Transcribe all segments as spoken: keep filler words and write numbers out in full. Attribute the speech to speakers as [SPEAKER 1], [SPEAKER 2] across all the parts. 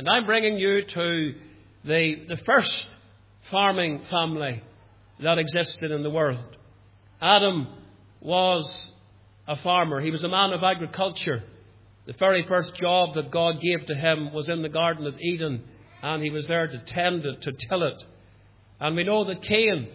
[SPEAKER 1] And I'm bringing you to the, the first farming family that existed in the world. Adam was a farmer. He was a man of agriculture. The very first job that God gave to him was in the Garden of Eden, and he was there to tend it, to till it. And we know that Cain,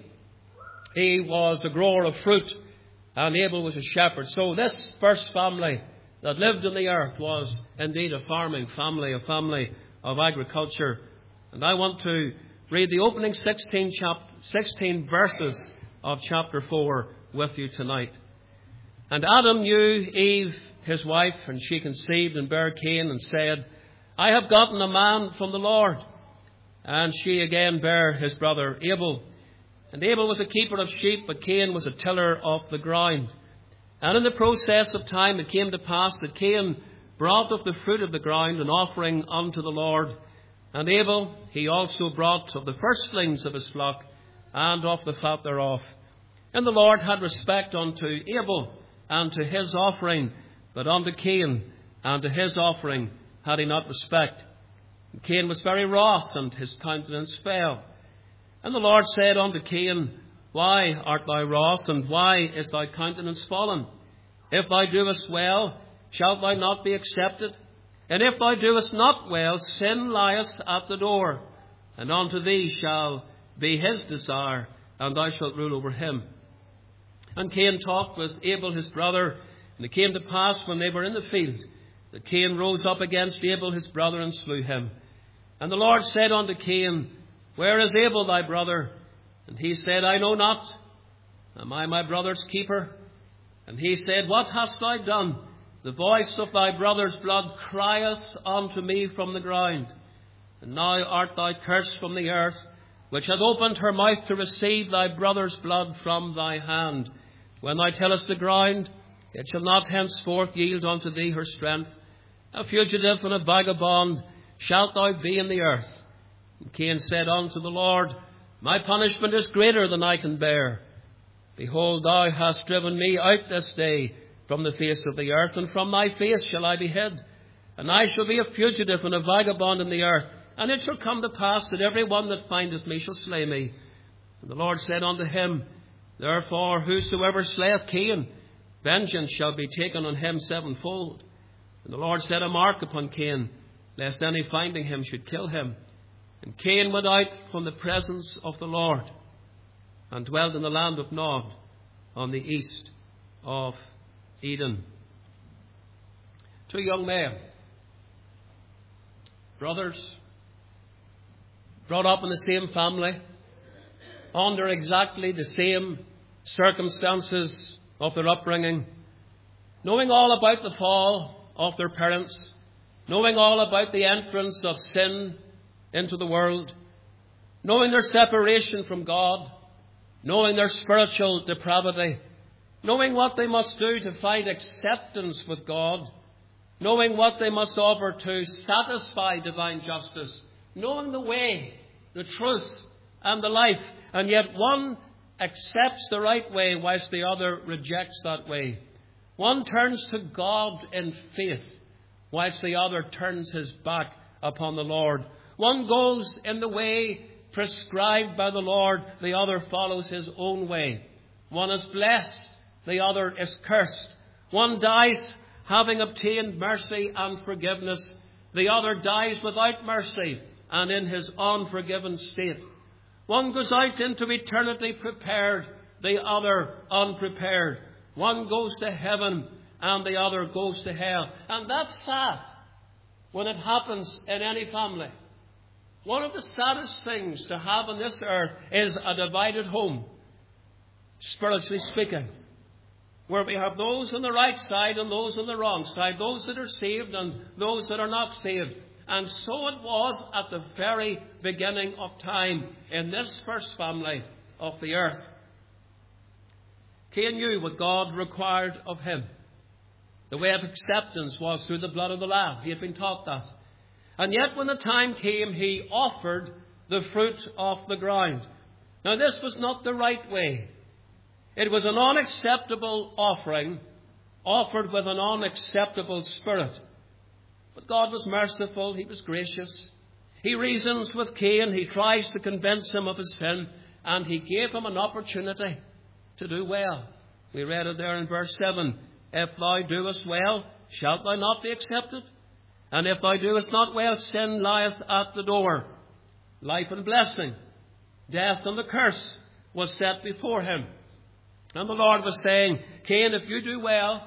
[SPEAKER 1] he was a grower of fruit, and Abel was a shepherd. So this first family that lived on the earth was indeed a farming family, a family of agriculture. And I want to read the opening sixteen, chap- sixteen verses of chapter four with you tonight. And Adam knew Eve, his wife, and she conceived and bare Cain, and said, I have gotten a man from the Lord. And she again bare his brother Abel. And Abel was a keeper of sheep, but Cain was a tiller of the ground. And in the process of time it came to pass that Cain brought of the fruit of the ground an offering unto the Lord. And Abel he also brought of the firstlings of his flock, and of the fat thereof. And the Lord had respect unto Abel, and to his offering, but unto Cain and to his offering had he not respect. And Cain was very wroth, and his countenance fell. And the Lord said unto Cain, Why art thou wroth, and why is thy countenance fallen? If thou doest well, shalt thou not be accepted? And if thou doest not well, sin lieth at the door, and unto thee shall be his desire, and thou shalt rule over him. And Cain talked with Abel his brother, and it came to pass when they were in the field, that Cain rose up against Abel his brother, and slew him. And the Lord said unto Cain, Where is Abel thy brother? And he said, I know not. Am I my brother's keeper? And he said, What hast thou done? The voice of thy brother's blood crieth unto me from the ground. And now art thou cursed from the earth, which hath opened her mouth to receive thy brother's blood from thy hand. When thou tillest the ground, it shall not henceforth yield unto thee her strength. A fugitive and a vagabond shalt thou be in the earth. And Cain said unto the Lord, My punishment is greater than I can bear. Behold, thou hast driven me out this day from the face of the earth, and from thy face shall I be hid. And I shall be a fugitive and a vagabond in the earth. And it shall come to pass that every one that findeth me shall slay me. And the Lord said unto him, Therefore whosoever slayeth Cain, vengeance shall be taken on him sevenfold. And the Lord set a mark upon Cain, lest any finding him should kill him. And Cain went out from the presence of the Lord, and dwelt in the land of Nod, on the east of Eden. Two young men, brothers, brought up in the same family, under exactly the same circumstances of their upbringing, knowing all about the fall of their parents, knowing all about the entrance of sin into the world, knowing their separation from God, knowing their spiritual depravity, knowing what they must do to find acceptance with God, knowing what they must offer to satisfy divine justice, knowing the way, the truth, and the life, and yet one accepts the right way whilst the other rejects that way. One turns to God in faith whilst the other turns his back upon the Lord. One goes in the way prescribed by the Lord, the other follows his own way. One is blessed, the other is cursed. One dies having obtained mercy and forgiveness, the other dies without mercy and in his unforgiven state. One goes out into eternity prepared, the other unprepared. One goes to heaven and the other goes to hell. And that's sad when it happens in any family. One of the saddest things to have on this earth is a divided home, spiritually speaking, where we have those on the right side and those on the wrong side, those that are saved and those that are not saved. And so it was at the very beginning of time in this first family of the earth. Cain knew what God required of him. The way of acceptance was through the blood of the Lamb. He had been taught that. And yet when the time came, he offered the fruit of the ground. Now this was not the right way. It was an unacceptable offering, offered with an unacceptable spirit. But God was merciful, he was gracious, He reasons with Cain. He tries to convince him of his sin. And he gave him an opportunity to do well. We read it there in verse seven. If thou doest well, shalt thou not be accepted? And if thou doest not well, sin lieth at the door. Life and blessing, death and the curse was set before him. And the Lord was saying, Cain, if you do well,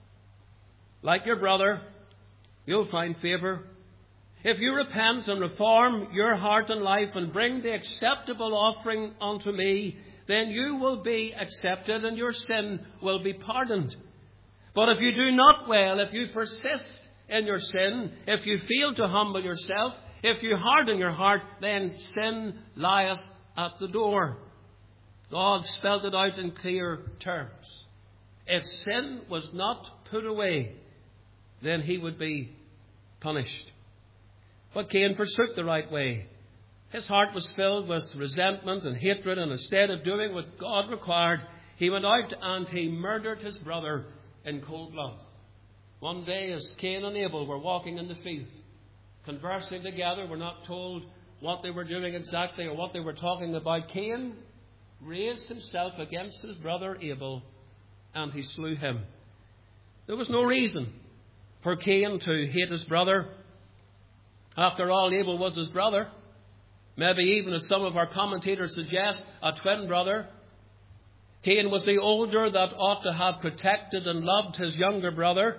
[SPEAKER 1] like your brother, you'll find favour. If you repent and reform your heart and life and bring the acceptable offering unto me, then you will be accepted and your sin will be pardoned. But if you do not well, if you persist in your sin, if you fail to humble yourself, if you harden your heart, then sin lieth at the door. God spelled it out in clear terms. If sin was not put away, then he would be punished. But Cain forsook the right way. His heart was filled with resentment and hatred, and instead of doing what God required, he went out and he murdered his brother in cold blood. One day, as Cain and Abel were walking in the field, conversing together, we're not told what they were doing exactly or what they were talking about, Cain raised himself against his brother Abel and he slew him. There was no reason for Cain to hate his brother. After all, Abel was his brother. Maybe even, as some of our commentators suggest, a twin brother. Cain was the older that ought to have protected and loved his younger brother.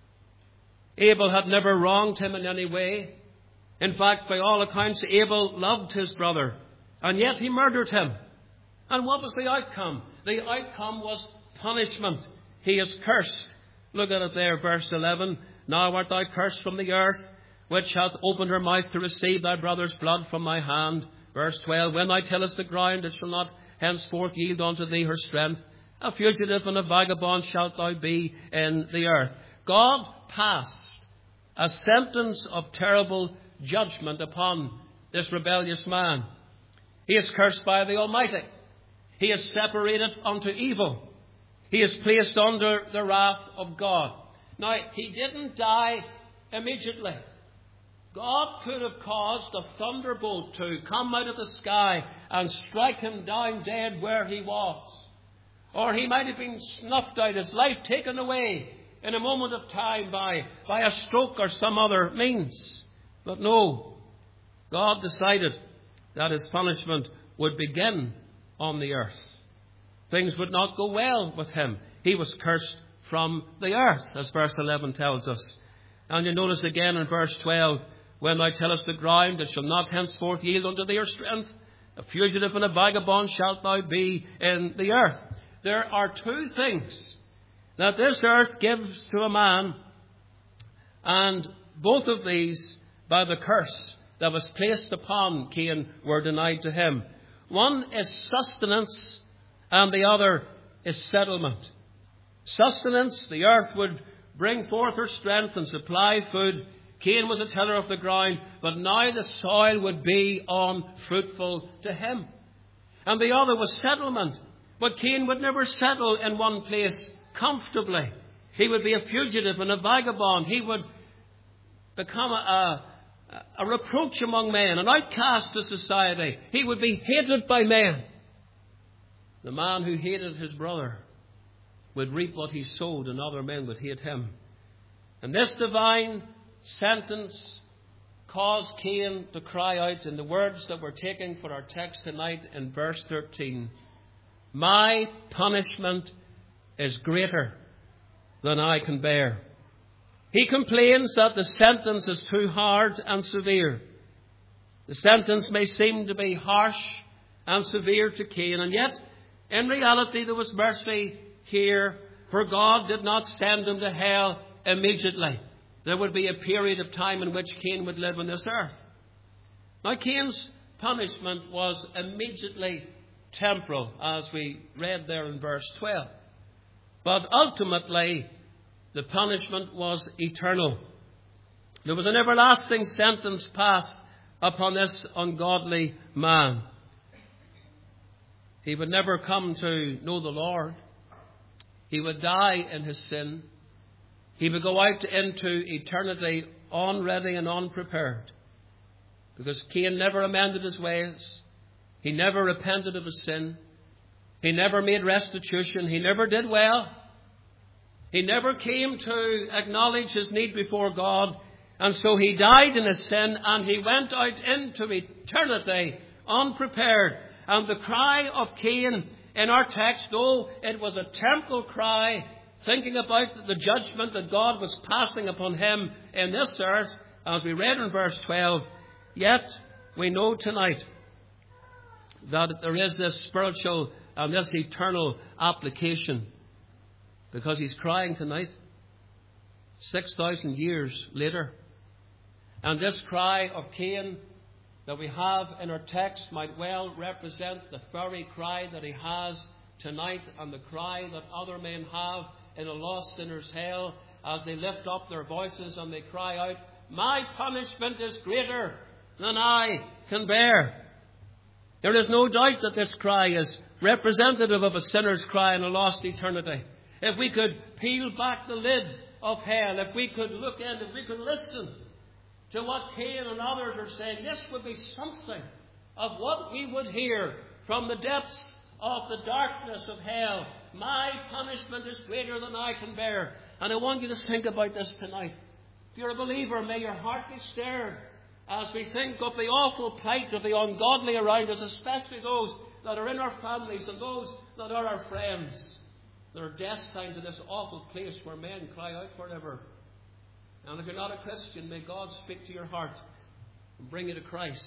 [SPEAKER 1] Abel had never wronged him in any way. In fact, by all accounts, Abel loved his brother. And yet he murdered him. And what was the outcome? The outcome was punishment. He is cursed. Look at it there, verse eleven. Now art thou cursed from the earth, which hath opened her mouth to receive thy brother's blood from thy hand. Verse twelve. When thou tillest the ground, it shall not henceforth yield unto thee her strength. A fugitive and a vagabond shalt thou be in the earth. God passed a sentence of terrible judgment upon this rebellious man. He is cursed by the Almighty. He is separated unto evil. He is placed under the wrath of God. Now, he didn't die immediately. God could have caused a thunderbolt to come out of the sky and strike him down dead where he was. Or he might have been snuffed out, his life taken away in a moment of time by, by a stroke or some other means. But no, God decided that his punishment would begin on the earth. Things would not go well with him. He was cursed from the earth, as verse eleven tells us. And you notice again in verse twelve, when thou tillest the ground, it shall not henceforth yield unto thee her strength. A fugitive and a vagabond shalt thou be in the earth. There are two things that this earth gives to a man, and both of these, by the curse that was placed upon Cain, were denied to him. One is sustenance, and the other is settlement. Sustenance, the earth would bring forth her strength and supply food. Cain was a tiller of the ground, but now the soil would be unfruitful to him. And the other was settlement. But Cain would never settle in one place comfortably. He would be a fugitive and a vagabond. He would become a, a, a reproach among men, an outcast to society. He would be hated by men. The man who hated his brother would reap what he sowed, and other men would hate him. And this divine sentence caused Cain to cry out in the words that we're taking for our text tonight in verse thirteen. My punishment is greater than I can bear. He complains that the sentence is too hard and severe. The sentence may seem to be harsh and severe to Cain, and yet in reality there was mercy here, for God did not send him to hell immediately. There would be a period of time in which Cain would live on this earth. Now, Cain's punishment was immediately temporal, as we read there in verse twelve. But ultimately, the punishment was eternal. There was an everlasting sentence passed upon this ungodly man. He would never come to know the Lord. He would die in his sin. He would go out into eternity unready and unprepared. Because Cain never amended his ways. He never repented of his sin. He never made restitution. He never did well. He never came to acknowledge his need before God. And so he died in his sin, and he went out into eternity unprepared. And the cry of Cain in our text, though it was a temporal cry, thinking about the judgment that God was passing upon him in this earth, as we read in verse twelve, yet we know tonight that there is this spiritual and this eternal application, because he's crying tonight, six thousand years later. And this cry of Cain that we have in our text might well represent the very cry that he has tonight, and the cry that other men have in a lost sinner's hell, as they lift up their voices and they cry out, my punishment is greater than I can bear. There is no doubt that this cry is representative of a sinner's cry in a lost eternity. If we could peel back the lid of hell, if we could look in, if we could listen to what Cain and others are saying, this would be something of what we would hear from the depths of the darkness of hell. My punishment is greater than I can bear. And I want you to think about this tonight. If you're a believer, may your heart be stirred as we think of the awful plight of the ungodly around us, especially those that are in our families and those that are our friends, that are destined to this awful place where men cry out forever. And if you're not a Christian, may God speak to your heart and bring you to Christ.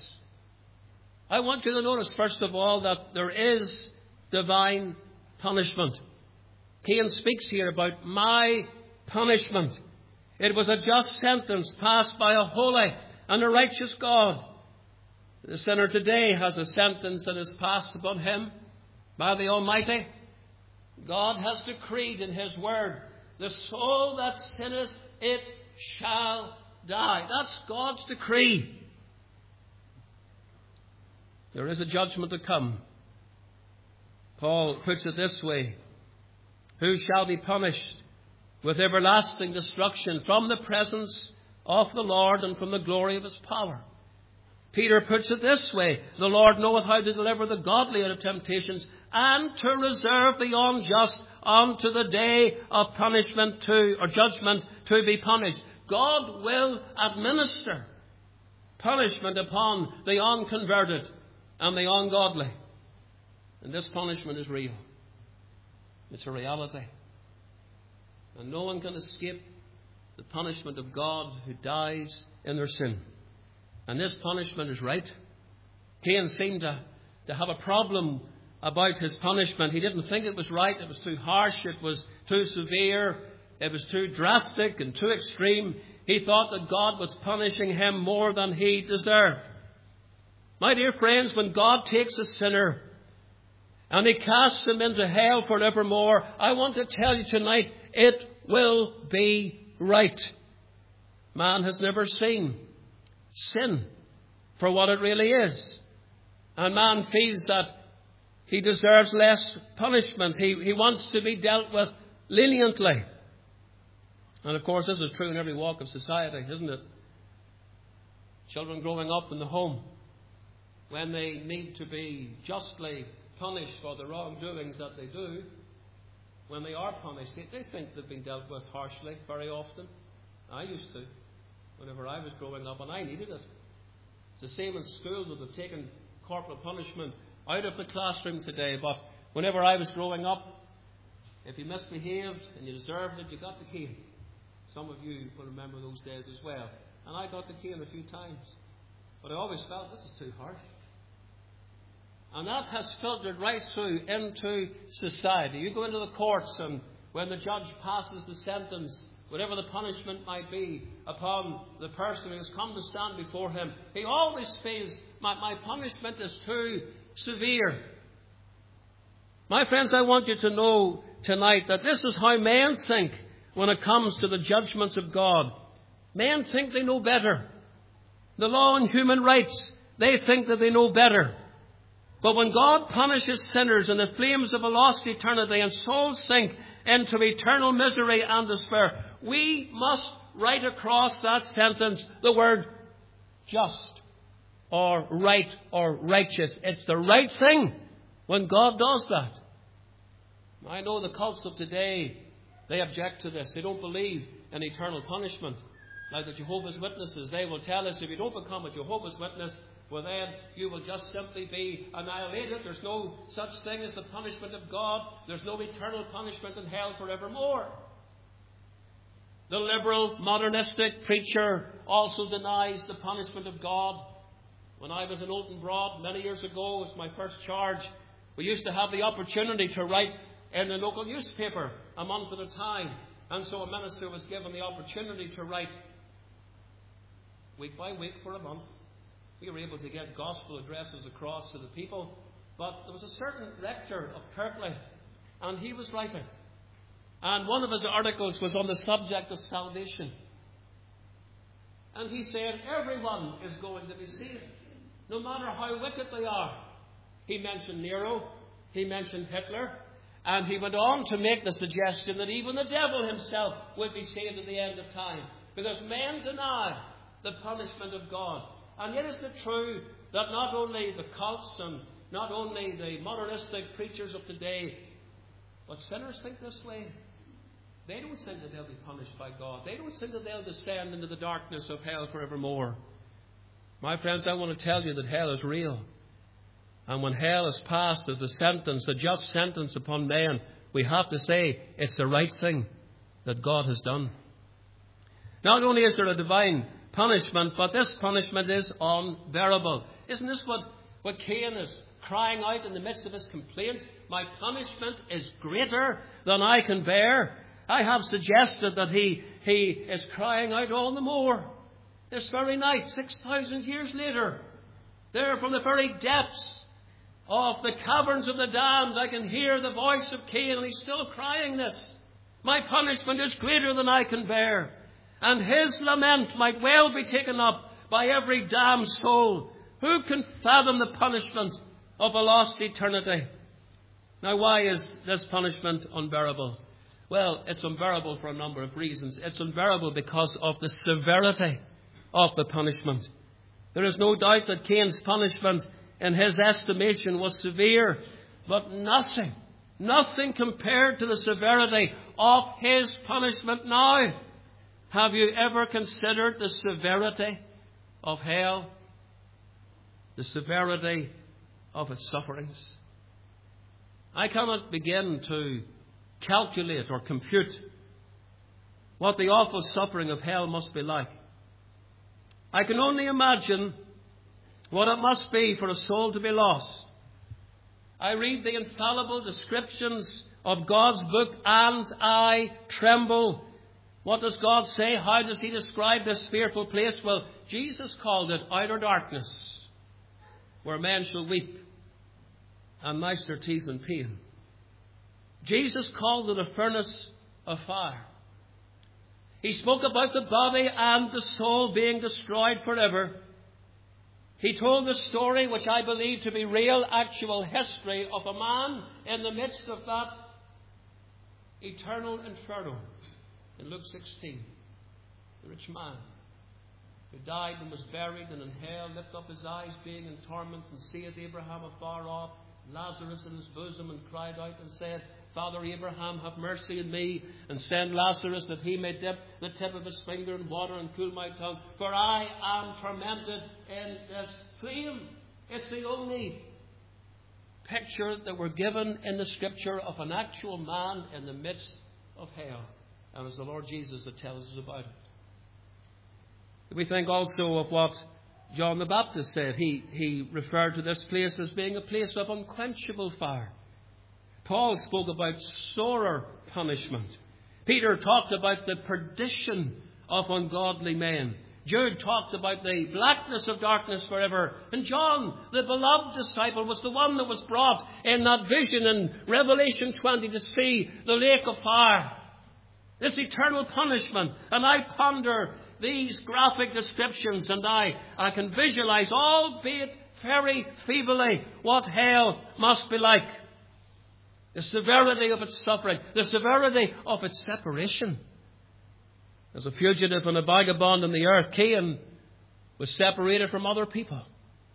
[SPEAKER 1] I want you to notice, first of all, that there is divine punishment. Cain speaks here about my punishment. It was a just sentence passed by a holy and a righteous God. The sinner today has a sentence that is passed upon him by the Almighty. God has decreed in His Word, the soul that sinneth, it shall die. That's God's decree. There is a judgment to come. Paul puts it this way: who shall be punished with everlasting destruction from the presence of the Lord and from the glory of His power? Peter puts it this way: the Lord knoweth how to deliver the godly out of temptations, and to reserve the unjust unto the day of punishment to, or judgment to be punished. God will administer punishment upon the unconverted and the ungodly. And this punishment is real. It's a reality. And no one can escape the punishment of God who dies in their sin. And this punishment is right. Cain seemed to, to have a problem about his punishment. He didn't think it was right. It was too harsh. It was too severe. It was too drastic and too extreme. He thought that God was punishing him more than he deserved. My dear friends, when God takes a sinner and He casts him into hell forevermore, I want to tell you tonight, it will be right. Man has never seen sin for what it really is. And man feels that he deserves less punishment. He, he wants to be dealt with leniently. And of course, this is true in every walk of society, isn't it? Children growing up in the home, when they need to be justly punished for the wrongdoings that they do, when they are punished, they, they think they've been dealt with harshly very often. I used to, whenever I was growing up, and I needed it. It's the same in school, that they've taken corporal punishment out of the classroom today. But whenever I was growing up, if you misbehaved and you deserved it, you got the cane. Some of you will remember those days as well. And I got the cane a few times. But I always felt, this is too harsh. And that has filtered right through into society. You go into the courts, and when the judge passes the sentence, whatever the punishment might be upon the person who has come to stand before him, he always feels, my, my punishment is too severe. My friends, I want you to know tonight that this is how men think when it comes to the judgments of God. Men think they know better. The law and human rights, they think that they know better. But when God punishes sinners in the flames of a lost eternity and souls sink into eternal misery and despair, we must write across that sentence the word just. or right or righteous. It's the right thing when God does that. I know the cults of today, they object to this. They don't believe in eternal punishment. Like the Jehovah's Witnesses, they will tell us if you don't become a Jehovah's Witness, well then you will just simply be annihilated. There's no such thing as the punishment of God. There's no eternal punishment in hell forevermore. The liberal, modernistic preacher also denies the punishment of God. When I was in Oulton Broad many years ago, it was my first charge, we used to have the opportunity to write in the local newspaper a month at a time. And so a minister was given the opportunity to write week by week for a month. We were able to get gospel addresses across to the people. But there was a certain rector of Kirkley, and he was writing. And one of his articles was on the subject of salvation. And he said, everyone is going to be saved, no matter how wicked they are. He mentioned Nero, he mentioned Hitler, and he went on to make the suggestion that even the devil himself would be saved at the end of time, because men deny the punishment of God. And yet isn't it true that not only the cults and not only the modernistic preachers of today, but sinners think this way? They don't think that they'll be punished by God. They don't think that they'll descend into the darkness of hell forevermore. My friends, I want to tell you that hell is real. And when hell is passed as a sentence, a just sentence upon men, we have to say it's the right thing that God has done. Not only is there a divine punishment, but this punishment is unbearable. Isn't this what, what Cain is crying out in the midst of his complaint? My punishment is greater than I can bear. I have suggested that he, he is crying out all the more. This very night, six thousand years later, there from the very depths of the caverns of the damned, I can hear the voice of Cain, and he's still crying this. My punishment is greater than I can bear. And his lament might well be taken up by every damned soul. Who can fathom the punishment of a lost eternity? Now, why is this punishment unbearable? Well, it's unbearable for a number of reasons. It's unbearable because of the severity of the punishment. There is no doubt that Cain's punishment, in his estimation, was severe, but nothing, nothing compared to the severity of his punishment now. Have you ever considered the severity of hell? The severity of its sufferings? I cannot begin to calculate or compute what the awful suffering of hell must be like. I can only imagine what it must be for a soul to be lost. I read the infallible descriptions of God's book, and I tremble. What does God say? How does he describe this fearful place? Well, Jesus called it outer darkness, where men shall weep and gnash their teeth in pain. Jesus called it a furnace of fire. He spoke about the body and the soul being destroyed forever. He told the story, which I believe to be real, actual history, of a man in the midst of that eternal inferno. In Luke sixteen, the rich man who died and was buried and in hell lifted up his eyes, being in torments, and seeth Abraham afar off, Lazarus in his bosom, and cried out and said, Father Abraham, have mercy on me, and send Lazarus that he may dip the tip of his finger in water and cool my tongue, for I am tormented in this flame. It's the only picture that we're given in the Scripture of an actual man in the midst of hell. And it's the Lord Jesus that tells us about it. We think also of what John the Baptist said. He, he referred to this place as being a place of unquenchable fire. Paul spoke about sorer punishment. Peter talked about the perdition of ungodly men. Jude talked about the blackness of darkness forever. And John, the beloved disciple, was the one that was brought in that vision in Revelation twenty to see the lake of fire. This eternal punishment. And I ponder these graphic descriptions, and I, I can visualize, albeit very feebly, what hell must be like. The severity of its suffering, the severity of its separation. As a fugitive and a vagabond on the earth, Cain was separated from other people.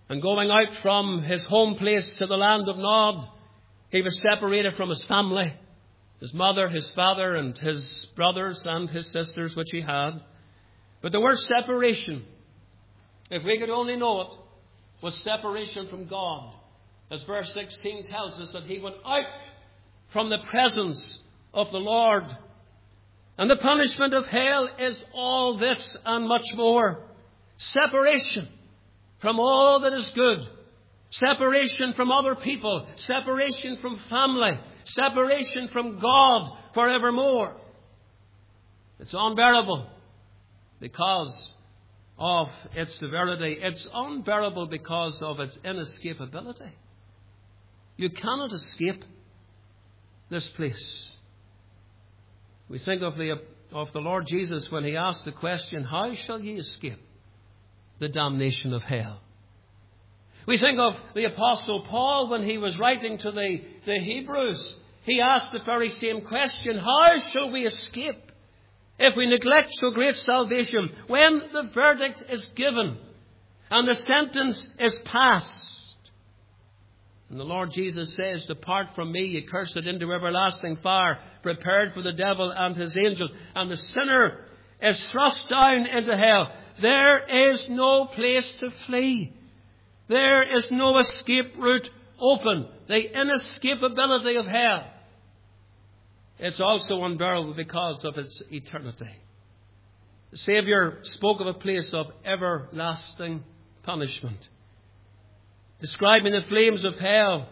[SPEAKER 1] And going out from his home place to the land of Nod, he was separated from his family, his mother, his father, and his brothers and his sisters, which he had. But the word separation, if we could only know it, was separation from God. As verse sixteen tells us, that he went out from the presence of the Lord. And the punishment of hell is all this and much more. Separation from all that is good. Separation from other people. Separation from family. Separation from God forevermore. It's unbearable because of its severity. It's unbearable because of its inescapability. You cannot escape this place. We think of the, of the Lord Jesus when he asked the question, how shall ye escape the damnation of hell? We think of the Apostle Paul when he was writing to the, the Hebrews. He asked the very same question, how shall we escape if we neglect so great salvation, when the verdict is given and the sentence is passed? And the Lord Jesus says, depart from me, ye cursed, into everlasting fire, prepared for the devil and his angels. And the sinner is thrust down into hell. There is no place to flee. There is no escape route open. The inescapability of hell. It's also unbearable because of its eternity. The Saviour spoke of a place of everlasting punishment. Describing the flames of hell,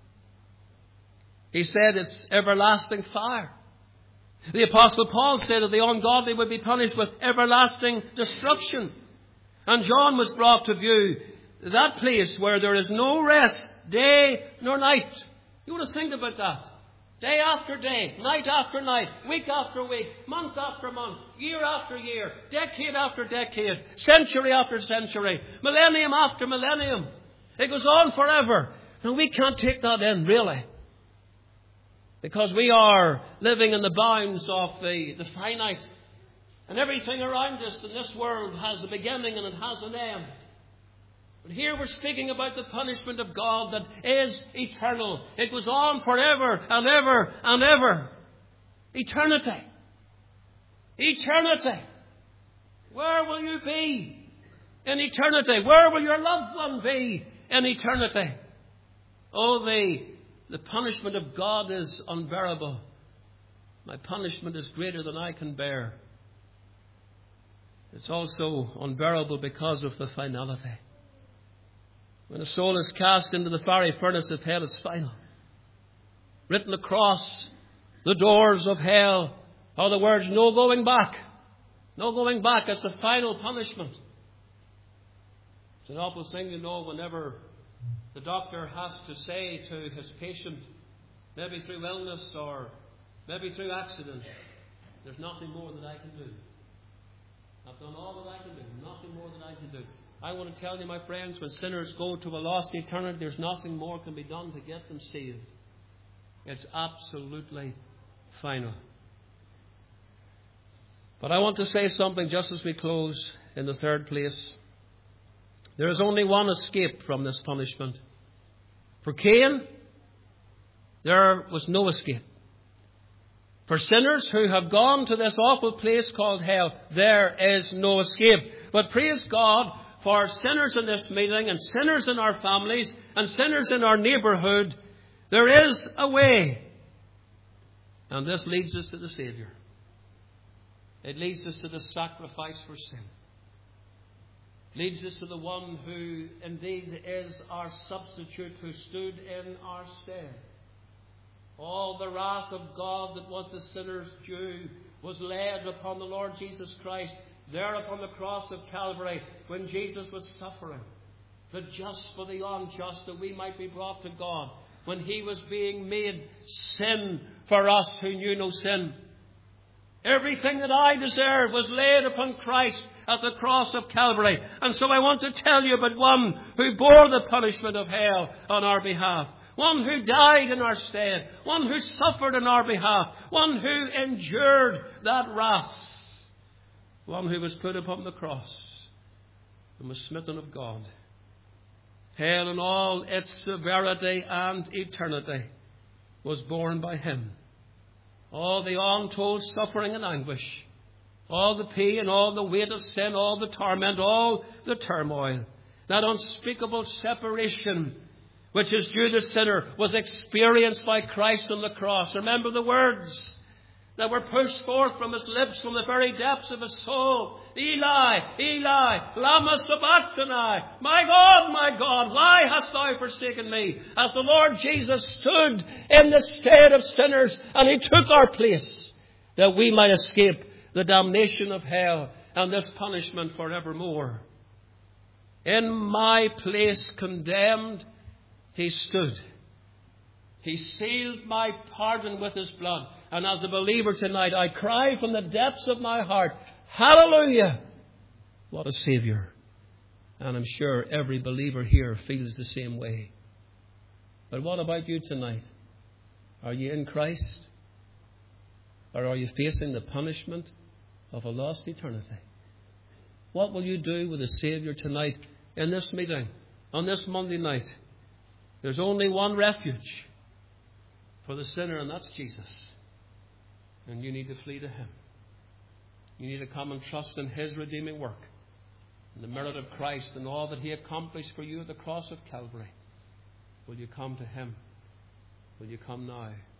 [SPEAKER 1] he said it's everlasting fire. The Apostle Paul said that the ungodly would be punished with everlasting destruction. And John was brought to view that place where there is no rest, day nor night. You want to think about that. Day after day, night after night, week after week, month after month, year after year, decade after decade, century after century, millennium after millennium. It goes on forever. And we can't take that in, really. Because we are living in the bounds of the, the finite. And everything around us in this world has a beginning and it has an end. But here we're speaking about the punishment of God that is eternal. It goes on forever and ever and ever. Eternity. Eternity. Where will you be in eternity? Where will your loved one be in eternity? Oh, the, the punishment of God is unbearable. My punishment is greater than I can bear. It's also unbearable because of the finality. When a soul is cast into the fiery furnace of hell, it's final. Written across the doors of hell are the words, no going back. No going back. It's a final punishment. It's an awful thing, you know, whenever the doctor has to say to his patient, maybe through illness or maybe through accident, there's nothing more that I can do. I've done all that I can do. Nothing more that I can do. I want to tell you, my friends, when sinners go to a lost eternity, there's nothing more can be done to get them saved. It's absolutely final. But I want to say something just as we close in the third place. There is only one escape from this punishment. For Cain, there was no escape. For sinners who have gone to this awful place called hell, there is no escape. But praise God for sinners in this meeting and sinners in our families and sinners in our neighbourhood. There is a way. And this leads us to the Saviour. It leads us to the sacrifice for sin. Leads us to the one who indeed is our substitute, who stood in our stead. All the wrath of God that was the sinner's due was laid upon the Lord Jesus Christ there upon the cross of Calvary when Jesus was suffering. The just for the unjust, that we might be brought to God. When he was being made sin for us who knew no sin. Everything that I deserve was laid upon Christ at the cross of Calvary. And so I want to tell you about one who bore the punishment of hell on our behalf. One who died in our stead. One who suffered on our behalf. One who endured that wrath. One who was put upon the cross and was smitten of God Hell in all its severity and eternity was borne by Him. All the untold suffering and anguish, all the pain, all the weight of sin, all the torment, all the turmoil, that unspeakable separation which is due to the sinner was experienced by Christ on the cross. Remember the words that were pushed forth from His lips from the very depths of His soul. Eli, Eli, lama sabachthani. My God, my God, why hast Thou forsaken me? As the Lord Jesus stood in the stead of sinners and He took our place that we might escape the damnation of hell and this punishment forevermore. In my place condemned, He stood. He sealed my pardon with His blood. And as a believer tonight, I cry from the depths of my heart, hallelujah! What a Saviour. And I'm sure every believer here feels the same way. But what about you tonight? Are you in Christ? Or are you facing the punishment of a lost eternity? What will you do with the Saviour tonight in this meeting, on this Monday night? There's only one refuge for the sinner, and that's Jesus. And you need to flee to Him. You need to come and trust in His redeeming work, in the merit of Christ and all that He accomplished for you at the cross of Calvary. Will you come to Him? Will you come now?